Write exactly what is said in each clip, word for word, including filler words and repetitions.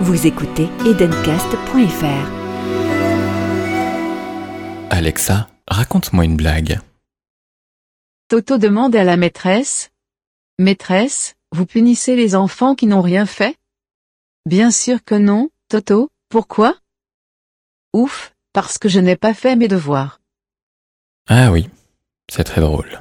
Vous écoutez edencast point f r. Alexa, raconte-moi une blague. Toto demande à la maîtresse : « Maîtresse, vous punissez les enfants qui n'ont rien fait ? » ? Bien sûr que non, Toto, pourquoi ? Ouf, parce que je n'ai pas fait mes devoirs. Ah oui, c'est très drôle.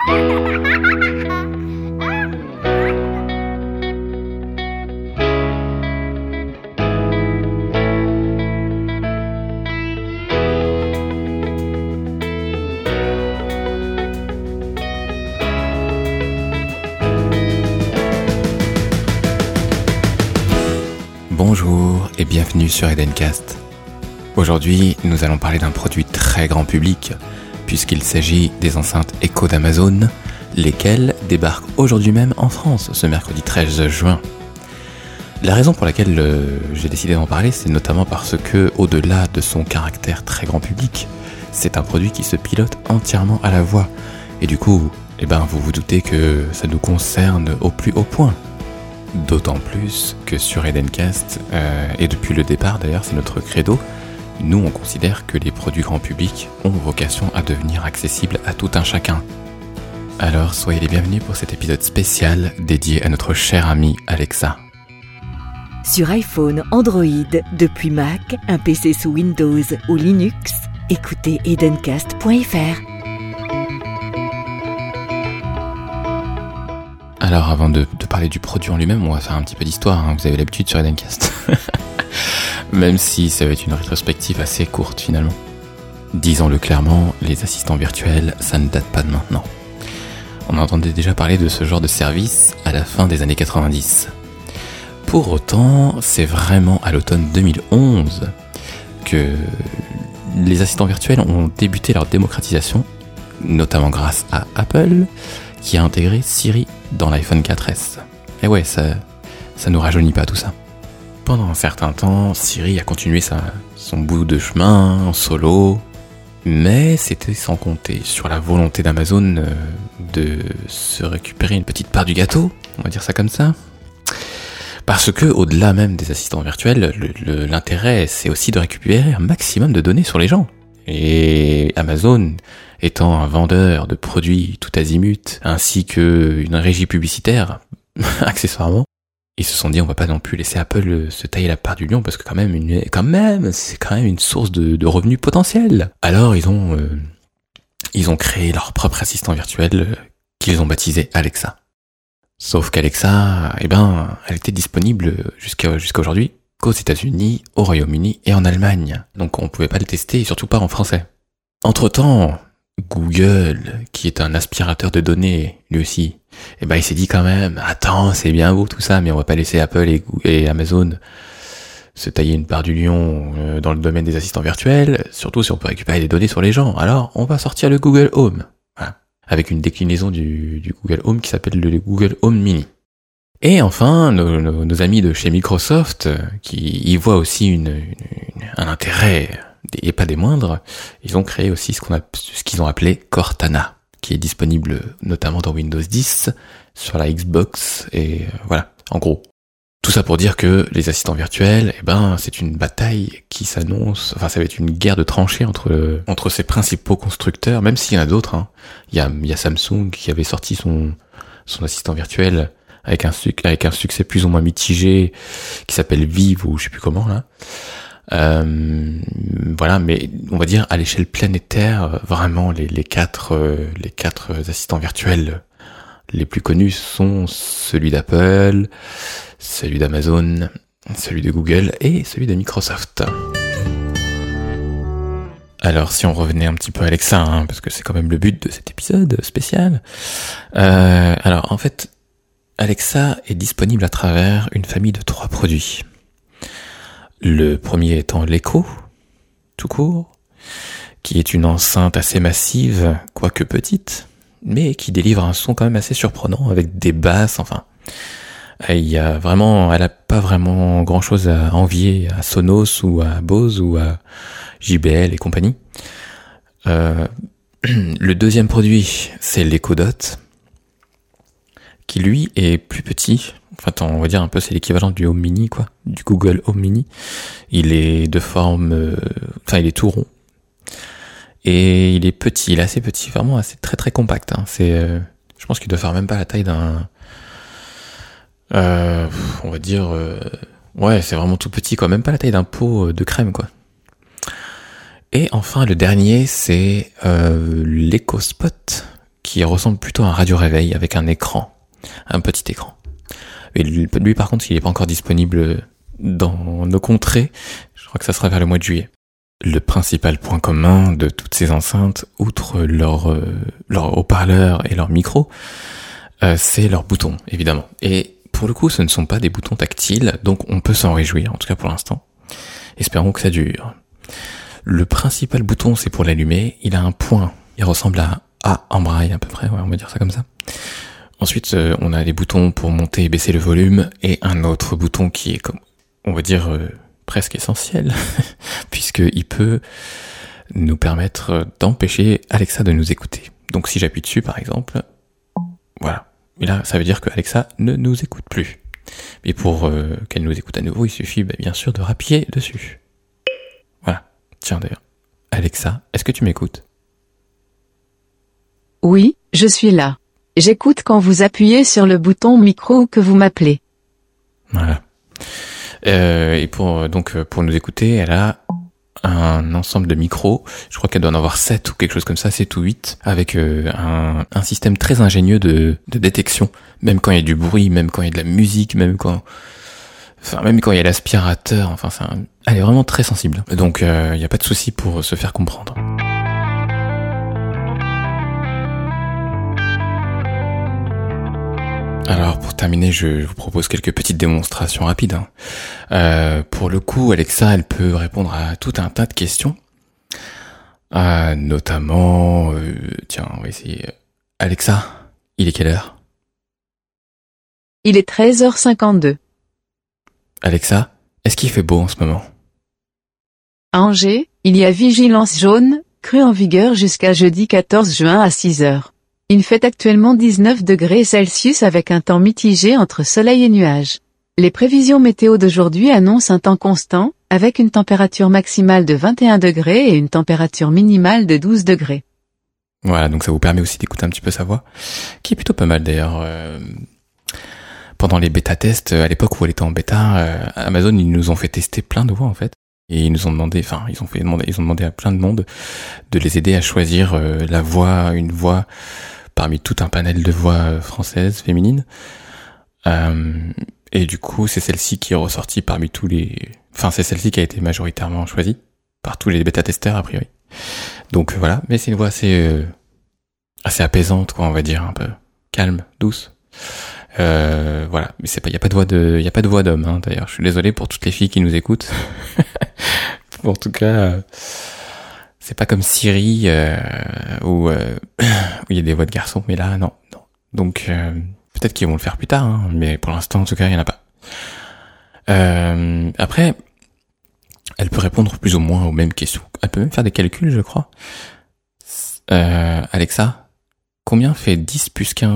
Bonjour et bienvenue sur Edencast. Aujourd'hui, nous allons parler d'un produit très grand public, puisqu'il s'agit des enceintes Echo d'Amazon, lesquelles débarquent aujourd'hui même en France, ce mercredi treize juin. La raison pour laquelle euh, j'ai décidé d'en parler, c'est notamment parce que, au-delà de son caractère très grand public, c'est un produit qui se pilote entièrement à la voix. Et du coup, eh ben, vous vous doutez que ça nous concerne au plus haut point. D'autant plus que sur Edencast, euh, et depuis le départ d'ailleurs, c'est notre credo, nous on considère que les produits grand public ont vocation à devenir accessibles à tout un chacun. Alors soyez les bienvenus pour cet épisode spécial dédié à notre chère amie Alexa. Sur iPhone, Android, depuis Mac, un P C sous Windows ou Linux, écoutez edencast point f r. Alors avant de, de parler du produit en lui-même, on va faire un petit peu d'histoire, hein. Vous avez l'habitude sur Edencast. Même si ça va être une rétrospective assez courte finalement. Disons-le clairement, les assistants virtuels, ça ne date pas de maintenant. On entendait déjà parler de ce genre de service à la fin des années quatre-vingt-dix. Pour autant, c'est vraiment à l'automne deux mille onze que les assistants virtuels ont débuté leur démocratisation, notamment grâce à Apple, qui a intégré Siri dans l'iPhone quatre S. Et ouais, ça, ça nous rajeunit pas tout ça. Pendant un certain temps, Siri a continué sa, son bout de chemin en solo, mais c'était sans compter sur la volonté d'Amazon euh, de se récupérer une petite part du gâteau, on va dire ça comme ça. Parce que, au-delà même des assistants virtuels, le, le, l'intérêt, c'est aussi de récupérer un maximum de données sur les gens. Et Amazon, étant un vendeur de produits tout azimut, ainsi qu'une régie publicitaire, accessoirement, ils se sont dit on va pas non plus laisser Apple se tailler la part du lion, parce que quand même, une, quand même c'est quand même une source de, de revenus potentiels. Alors ils ont, euh, ils ont créé leur propre assistant virtuel euh, qu'ils ont baptisé Alexa. Sauf qu'Alexa, eh ben, elle était disponible jusqu'à, jusqu'à aujourd'hui qu'aux États-Unis, au Royaume-Uni et en Allemagne. Donc on pouvait pas le tester, et surtout pas en français. Entre-temps, Google, qui est un aspirateur de données, lui aussi, eh ben il s'est dit quand même, attends, c'est bien beau tout ça, mais on va pas laisser Apple et, et Amazon se tailler une part du lion euh, dans le domaine des assistants virtuels, surtout si on peut récupérer des données sur les gens. Alors, on va sortir le Google Home, voilà, avec une déclinaison du, du Google Home qui s'appelle le Google Home Mini. Et enfin, nos, nos, nos amis de chez Microsoft, qui y voient aussi une, une, une, un intérêt, et pas des moindres, ils ont créé aussi ce, qu'on a, ce qu'ils ont appelé Cortana, qui est disponible notamment dans Windows dix, sur la Xbox, et voilà, en gros. Tout ça pour dire que les assistants virtuels, eh ben, c'est une bataille qui s'annonce, enfin ça va être une guerre de tranchées entre, entre ces principaux constructeurs, même s'il y en a d'autres, hein. Il y a, il y a Samsung qui avait sorti son, son assistant virtuel avec un, avec un succès plus ou moins mitigé, qui s'appelle Vive, ou je sais plus comment, là. Euh, voilà, mais on va dire à l'échelle planétaire, vraiment les, les quatre euh, les quatre assistants virtuels les plus connus sont celui d'Apple, celui d'Amazon, celui de Google et celui de Microsoft. Alors si on revenait un petit peu à Alexa, hein, parce que c'est quand même le but de cet épisode spécial. Euh, alors en fait, Alexa est disponible à travers une famille de trois produits. Le premier étant l'Echo, tout court, qui est une enceinte assez massive, quoique petite, mais qui délivre un son quand même assez surprenant, avec des basses, enfin... Il y a vraiment, elle a pas vraiment grand chose à envier à Sonos ou à Bose ou à J B L et compagnie. Euh, le deuxième produit, c'est l'Echo Dot, qui lui est plus petit. Enfin, on va dire un peu, c'est l'équivalent du Home Mini, quoi, du Google Home Mini. Il est de forme, euh, enfin, il est tout rond. Et il est petit, il est assez petit, vraiment assez très très compact. Hein. C'est, euh, je pense qu'il doit faire même pas la taille d'un, euh, on va dire, euh, ouais, c'est vraiment tout petit, quoi, même pas la taille d'un pot de crème, quoi. Et enfin, le dernier, c'est euh, l'EcoSpot, qui ressemble plutôt à un radio-réveil avec un écran, un petit écran. Et lui, lui par contre, il n'est pas encore disponible dans nos contrées. Je crois que ça sera vers le mois de juillet. Le principal point commun de toutes ces enceintes, outre leur, euh, leur haut-parleur et leur micro, euh, c'est leurs boutons, évidemment. Et pour le coup, ce ne sont pas des boutons tactiles, donc on peut s'en réjouir, en tout cas pour l'instant. Espérons que ça dure. Le principal bouton, c'est pour l'allumer. Il a un point. Il ressemble à A en braille à peu près, ouais, on va dire ça comme ça. Ensuite, euh, on a des boutons pour monter et baisser le volume, et un autre bouton qui est, comme, on va dire, euh, presque essentiel, puisqu'il peut nous permettre d'empêcher Alexa de nous écouter. Donc si j'appuie dessus, par exemple, voilà. Et là, ça veut dire que Alexa ne nous écoute plus. Et pour euh, qu'elle nous écoute à nouveau, il suffit bah, bien sûr de rappuyer dessus. Voilà. Tiens d'ailleurs, Alexa, est-ce que tu m'écoutes ? Oui, je suis là. J'écoute quand vous appuyez sur le bouton micro ou que vous m'appelez. Voilà. Euh, et pour donc pour nous écouter, elle a un ensemble de micros. Je crois qu'elle doit en avoir sept ou quelque chose comme ça, sept ou huit, avec euh, un, un système très ingénieux de, de détection, même quand il y a du bruit, même quand il y a de la musique, même quand, enfin même quand il y a l'aspirateur. Enfin, c'est un, elle est vraiment très sensible. Donc il euh, n'y a pas de souci pour se faire comprendre. Alors pour terminer, je vous propose quelques petites démonstrations rapides. Hein. Euh, pour le coup, Alexa, elle peut répondre à tout un tas de questions. Euh, notamment, euh, tiens, on va essayer. Alexa, il est quelle heure ? Il est treize heures cinquante-deux. Alexa, est-ce qu'il fait beau en ce moment ? À Angers, il y a vigilance jaune, crue en vigueur jusqu'à jeudi quatorze juin à six heures. Il fait actuellement dix-neuf degrés Celsius avec un temps mitigé entre soleil et nuages. Les prévisions météo d'aujourd'hui annoncent un temps constant, avec une température maximale de vingt et un degrés et une température minimale de douze degrés. Voilà, donc ça vous permet aussi d'écouter un petit peu sa voix, qui est plutôt pas mal d'ailleurs. Euh, pendant les bêta-tests, à l'époque où elle était en bêta, euh, Amazon, ils nous ont fait tester plein de voix en fait. Et ils nous ont demandé, enfin, ils ont fait demander, ils ont demandé à plein de monde de les aider à choisir euh, la voix, une voix parmi tout un panel de voix françaises, féminines. Euh, et du coup, c'est celle-ci qui est ressortie parmi tous les... Enfin, c'est celle-ci qui a été majoritairement choisie par tous les bêta-testeurs, a priori. Donc voilà, mais c'est une voix assez, euh, assez apaisante, quoi, on va dire, un peu calme, douce. Euh, voilà, mais c'est pas, y a pas de voix de, y a pas de voix d'homme, hein, d'ailleurs. Je suis désolé pour toutes les filles qui nous écoutent. En tout cas... Euh... C'est pas comme Siri euh, où euh, il y a des voix de garçons, mais là non, non. Donc euh, peut-être qu'ils vont le faire plus tard, hein, mais pour l'instant en tout cas il y en a pas. Euh, après, elle peut répondre plus ou moins aux mêmes questions. Elle peut même faire des calculs, je crois. Euh, Alexa, combien fait dix plus quinze ?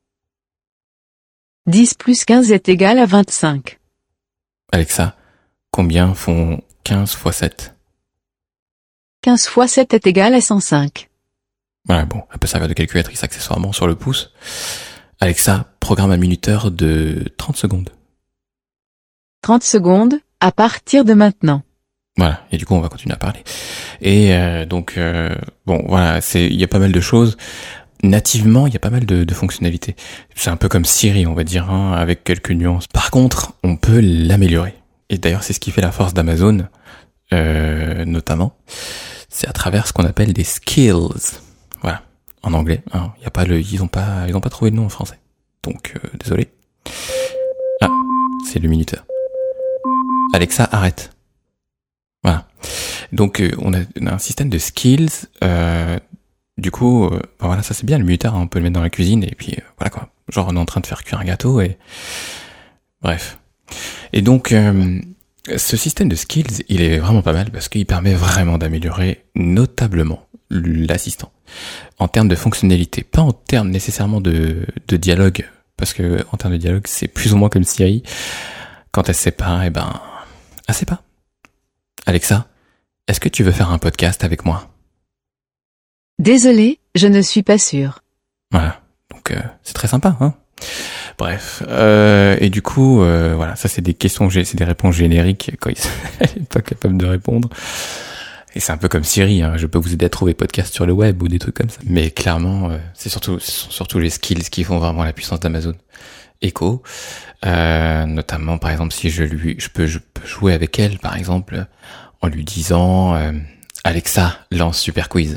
dix plus quinze est égal à vingt-cinq. Alexa, combien font quinze fois sept ? quinze fois sept est égal à cent cinq. Voilà, bon, elle peut servir de calculatrice accessoirement sur le pouce. Alexa, programme un minuteur de trente secondes. trente secondes, à partir de maintenant. Voilà, et du coup on va continuer à parler. Et euh, donc, euh, bon, voilà, c'est, il y a pas mal de choses. Nativement, il y a pas mal de, de fonctionnalités. C'est un peu comme Siri, on va dire, hein, avec quelques nuances. Par contre, on peut l'améliorer. Et d'ailleurs, c'est ce qui fait la force d'Amazon, euh, notamment. C'est à travers ce qu'on appelle des skills. Voilà, en anglais. Hein, y a pas le, ils ont pas, ils ont pas trouvé de nom en français. Donc, euh, désolé. Ah, c'est le minuteur. Alexa, arrête. Voilà. Donc, euh, on, a, on a un système de skills. Euh, du coup, euh, ben voilà, ça c'est bien le minuteur. Hein, on peut le mettre dans la cuisine et puis euh, voilà quoi. Genre, on est en train de faire cuire un gâteau et bref. Et donc. Euh, Ce système de skills, il est vraiment pas mal parce qu'il permet vraiment d'améliorer notablement l'assistant. En termes de fonctionnalité, pas en termes nécessairement de, de dialogue parce que en termes de dialogue, c'est plus ou moins comme Siri. Quand elle sait pas, eh ben, elle sait pas. Alexa, est-ce que tu veux faire un podcast avec moi? Désolé, je ne suis pas sûr. Voilà, donc euh, c'est très sympa, hein. Bref, euh, et du coup, euh, voilà, ça c'est des questions, c'est des réponses génériques quand il n'est pas capable de répondre. Et c'est un peu comme Siri, hein, je peux vous aider à trouver podcast sur le web ou des trucs comme ça. Mais clairement, euh, c'est surtout, ce sont surtout les skills qui font vraiment la puissance d'Amazon Echo. Euh, notamment, par exemple, si je lui, je peux, je peux jouer avec elle, par exemple, en lui disant euh, Alexa, lance Super Quiz.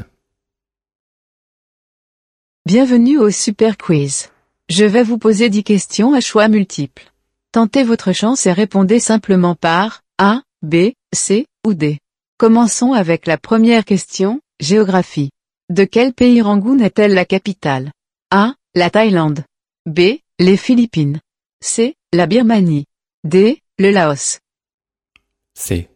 Bienvenue au Super Quiz. Je vais vous poser dix questions à choix multiples. Tentez votre chance et répondez simplement par A, B, C ou D. Commençons avec la première question, géographie. De quel pays Rangoon est-elle la capitale? A, la Thaïlande. B, les Philippines. C, la Birmanie. D, le Laos. C.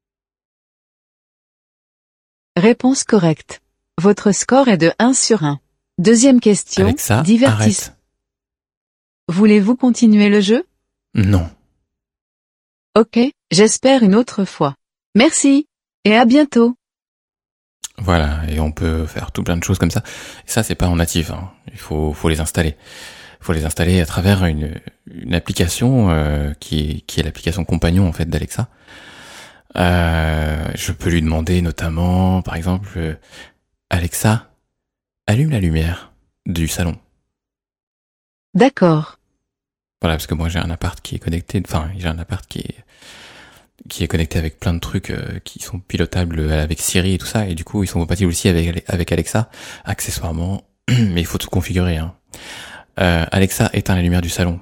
Réponse correcte. Votre score est de un sur un. Deuxième question, Alexa, divertissement. arrête. Voulez-vous continuer le jeu? Non. Ok, j'espère une autre fois. Merci, et à bientôt. Voilà, et on peut faire tout plein de choses comme ça. Et ça, c'est pas en natif, hein. Il faut, faut les installer. Il faut les installer à travers une, une application euh, qui est, qui est l'application compagnon en fait d'Alexa. Euh, je peux lui demander notamment, par exemple, euh, Alexa, allume la lumière du salon. D'accord. Voilà, parce que moi j'ai un appart qui est connecté, enfin j'ai un appart qui est qui est connecté avec plein de trucs euh, qui sont pilotables avec Siri et tout ça, et du coup ils sont compatibles aussi avec avec Alexa, accessoirement, mais il faut tout configurer. Hein. Euh, Alexa, éteins la lumière du salon.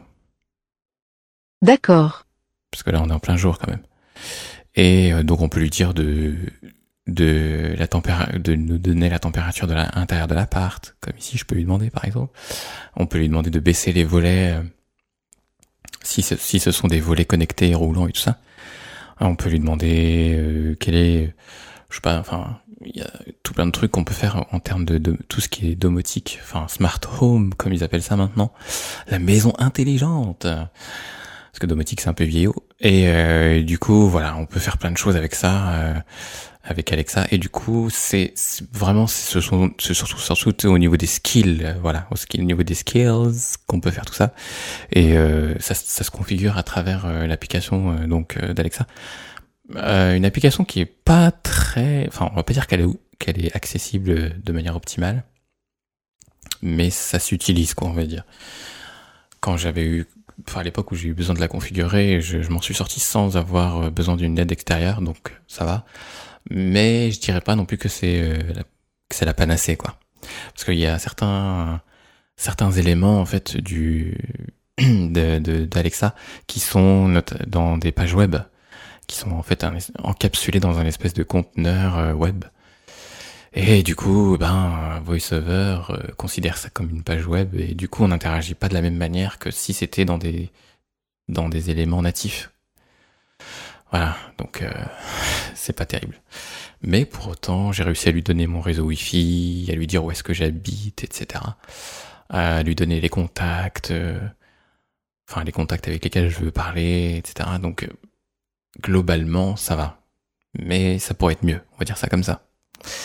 D'accord. Parce que là on est en plein jour quand même. Et euh, donc on peut lui dire de de la température, de nous donner la température de l'intérieur de l'appart, comme ici je peux lui demander par exemple. On peut lui demander de baisser les volets euh, si ce, si ce sont des volets connectés roulants et tout ça. On peut lui demander euh, quel est, je sais pas, enfin il y a tout plein de trucs qu'on peut faire en termes de, de tout ce qui est domotique, enfin smart home comme ils appellent ça maintenant, la maison intelligente. Parce que domotique c'est un peu vieillot. Et euh, du coup voilà, on peut faire plein de choses avec ça. Euh, avec Alexa, et du coup c'est, c'est vraiment ce sont c'est surtout surtout au niveau des skills, euh, voilà, au, skill, au niveau des skills qu'on peut faire tout ça, et euh, ça ça se configure à travers euh, l'application euh, donc euh, d'Alexa, euh, une application qui est pas très, enfin on va pas dire qu'elle est qu'elle est accessible de manière optimale, mais ça s'utilise quoi on va dire. Quand j'avais eu Enfin, à l'époque où j'ai eu besoin de la configurer, je, je m'en suis sorti sans avoir besoin d'une aide extérieure, donc ça va. Mais je dirais pas non plus que c'est euh, la, que c'est la panacée quoi, parce qu'il y a certains certains éléments en fait du de, de d'Alexa qui sont not- dans des pages web, qui sont en fait un, encapsulés dans un espèce de conteneur euh, web. Et du coup, ben, VoiceOver euh, considère ça comme une page web, et du coup, on n'interagit pas de la même manière que si c'était dans des dans des éléments natifs. Voilà, donc euh, c'est pas terrible. Mais pour autant, j'ai réussi à lui donner mon réseau Wi-Fi, à lui dire où est-ce que j'habite, et cetera. À lui donner les contacts, euh, enfin les contacts avec lesquels je veux parler, et cetera. Donc euh, globalement, ça va. Mais ça pourrait être mieux, on va dire ça comme ça.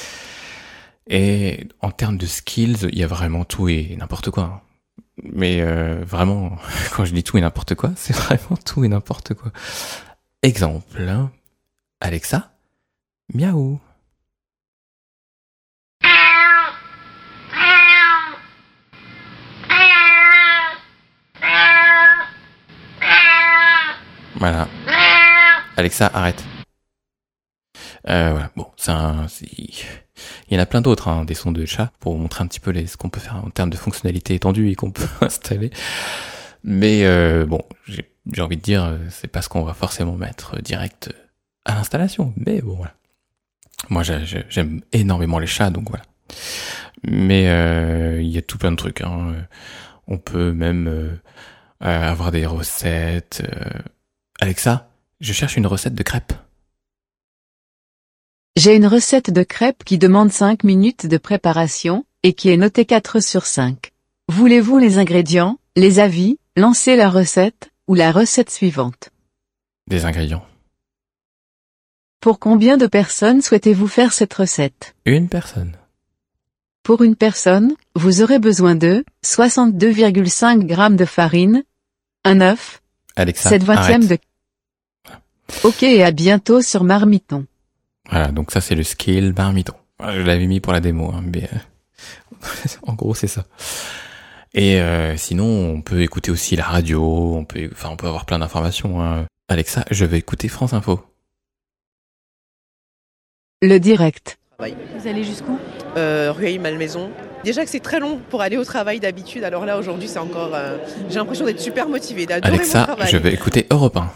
Et en termes de skills, il y a vraiment tout et n'importe quoi. Mais euh, vraiment, quand je dis tout et n'importe quoi, c'est vraiment tout et n'importe quoi. Exemple, hein. Alexa, miaou. Voilà. Alexa, arrête. Euh, voilà. Bon, c'est un, c'est... il y en a plein d'autres, hein, des sons de chat, pour vous montrer un petit peu les, ce qu'on peut faire en termes de fonctionnalités étendues et qu'on peut installer. Mais euh, bon, j'ai, j'ai envie de dire, c'est pas ce qu'on va forcément mettre direct à l'installation. Mais bon, voilà. Moi, j'ai, j'aime énormément les chats, donc voilà. Mais euh, il y a tout plein de trucs. Hein. On peut même euh, avoir des recettes. Euh... Alexa, je cherche une recette de crêpes. J'ai une recette de crêpes qui demande cinq minutes de préparation, et qui est notée quatre sur cinq. Voulez-vous les ingrédients, Les avis, lancez la recette, ou la recette suivante. Des ingrédients. Pour combien de personnes souhaitez-vous faire cette recette? Une personne. Pour une personne, vous aurez besoin de soixante-deux virgule cinq grammes de farine, un œuf, Alexa, sept vingtièmes de... Ok, et à bientôt sur Marmiton. Voilà, donc ça c'est le skill Marmiton. Je l'avais mis pour la démo, hein, mais euh, en gros c'est ça. Et euh, sinon, on peut écouter aussi la radio, on peut, enfin, on peut avoir plein d'informations. Hein. Alexa, je vais écouter France Info. Le direct. Vous allez jusqu'où? euh, Rueil-Malmaison. Déjà que c'est très long pour aller au travail d'habitude, alors là aujourd'hui c'est encore... Euh, j'ai l'impression d'être super motivée, d'adorer Alexa, mon travail. je vais écouter Europe un.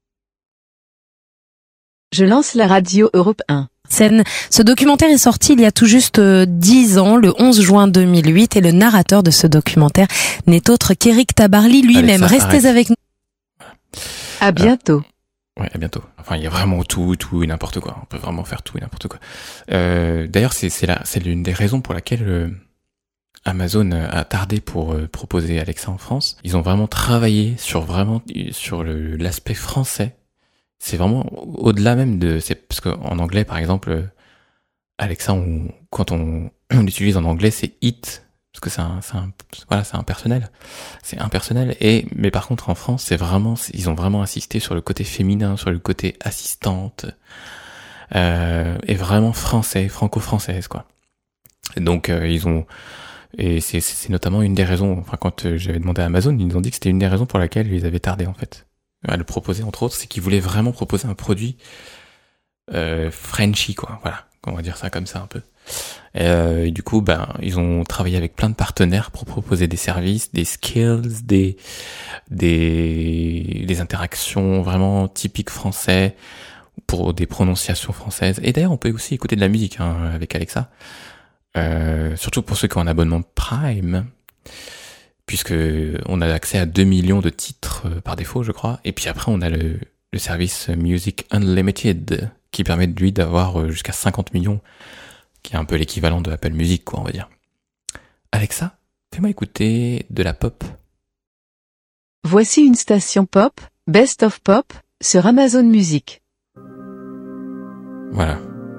Je lance la radio Europe un. Scène. Ce documentaire est sorti il y a tout juste dix ans, le onze juin deux mille huit, et le narrateur de ce documentaire n'est autre qu'Éric Tabarly lui-même. Alexa, Restez arrête. avec nous. À bientôt. Ouais, à bientôt. Enfin, il y a vraiment tout, tout et n'importe quoi. On peut vraiment faire tout et n'importe quoi. Euh, d'ailleurs, c'est, c'est là, c'est l'une des raisons pour laquelle euh, Amazon a tardé pour euh, proposer Alexa en France. Ils ont vraiment travaillé sur vraiment sur le, l'aspect français. C'est vraiment au-delà même de, c'est parce qu'en anglais, par exemple, Alexa, on, quand on, on l'utilise en anglais, c'est it. Parce que c'est un, c'est un, voilà, c'est impersonnel. C'est impersonnel. Et, mais par contre, en France, c'est vraiment, c'est, ils ont vraiment insisté sur le côté féminin, sur le côté assistante, euh, et vraiment français, franco-française, quoi. Et donc, euh, ils ont, et c'est, c'est notamment une des raisons, enfin, quand euh, j'avais demandé à Amazon, ils nous ont dit que c'était une des raisons pour laquelle ils avaient tardé, en fait, à le proposer, entre autres, c'est qu'ils voulaient vraiment proposer un produit, euh, Frenchy, quoi. Voilà. On va dire ça comme ça, un peu. Et, euh, et du coup, ben, ils ont travaillé avec plein de partenaires pour proposer des services, des skills, des, des, des interactions vraiment typiques français, pour des prononciations françaises. Et d'ailleurs, on peut aussi écouter de la musique, hein, avec Alexa. Euh, surtout pour ceux qui ont un abonnement Prime, puisque on a accès à deux millions de titres par défaut, je crois. Et puis après, on a le, le service Music Unlimited, qui permet de lui d'avoir jusqu'à cinquante millions, qui est un peu l'équivalent de Apple Music, quoi, on va dire. Alexa, fais-moi écouter de la pop. Voici une station pop, Best of Pop, sur Amazon Music. Voilà.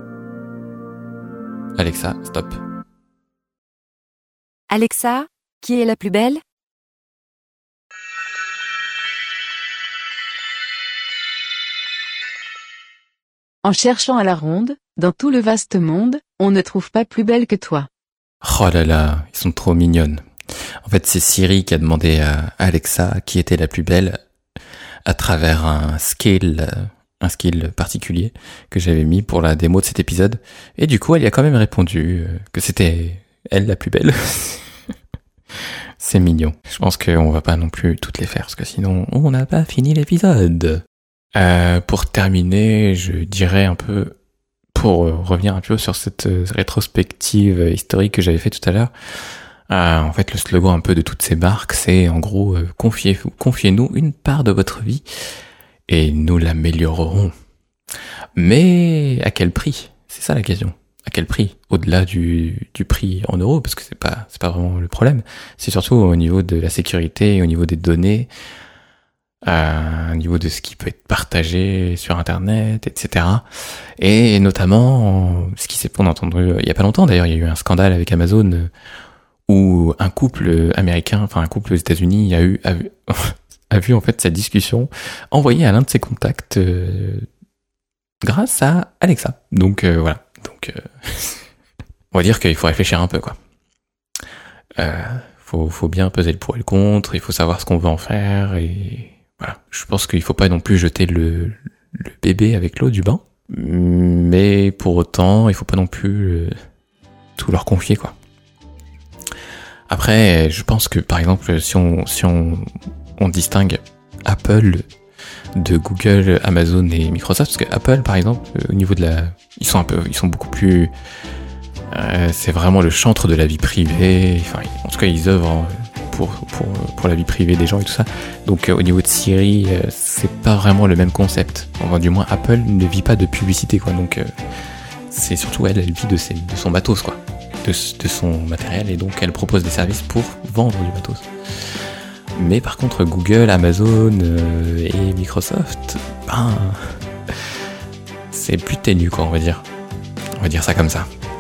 Alexa, stop. Alexa, qui est la plus belle? En cherchant à la ronde, dans tout le vaste monde, on ne trouve pas plus belle que toi. Oh là là, ils sont trop mignonnes. En fait, c'est Siri qui a demandé à Alexa qui était la plus belle à travers un skill, un skill particulier que j'avais mis pour la démo de cet épisode. Et du coup, elle y a quand même répondu que c'était elle la plus belle. C'est mignon. Je pense qu'on va pas non plus toutes les faire, parce que sinon, on n'a pas fini l'épisode. Euh, pour terminer, je dirais un peu, pour revenir un peu sur cette rétrospective historique que j'avais fait tout à l'heure, euh, en fait, le slogan un peu de toutes ces marques, c'est en gros, euh, confiez, confiez-nous une part de votre vie et nous l'améliorerons. Mais à quel prix? C'est ça la question. À quel prix? Au-delà du, du prix en euros, parce que c'est pas, c'est pas vraiment le problème. C'est surtout au niveau de la sécurité, au niveau des données, à un niveau de ce qui peut être partagé sur Internet, et cetera. Et notamment, ce qui s'est, on a entendu il y a pas longtemps d'ailleurs, il y a eu un scandale avec Amazon où un couple américain, enfin un couple aux États-Unis, a eu a vu, a vu en fait cette discussion envoyée à l'un de ses contacts euh, grâce à Alexa. Donc euh, voilà. Donc euh, on va dire qu'il faut réfléchir un peu, quoi. Euh, faut faut bien peser le pour et le contre. Il faut savoir ce qu'on veut en faire et voilà, je pense qu'il faut pas non plus jeter le, le bébé avec l'eau du bain, mais pour autant, il faut pas non plus euh, tout leur confier, quoi. Après, je pense que par exemple, si on si on, on distingue Apple de Google, Amazon et Microsoft, parce que Apple, par exemple, au niveau de la, ils sont un peu, ils sont beaucoup plus, euh, c'est vraiment le chantre de la vie privée. Enfin, en tout cas, ils œuvrent pour pour pour la vie privée des gens et tout ça. Donc, euh, au niveau de Siri, euh, c'est pas vraiment le même concept. Enfin, du moins, Apple ne vit pas de publicité, quoi. Donc, euh, c'est surtout elle, elle vit de ses, de son matos, quoi, de de son matériel, et donc elle propose des services pour vendre du matos. Mais par contre, Google, Amazon euh, et Microsoft, ben, c'est plus ténu, quoi, on va dire. On va dire ça comme ça.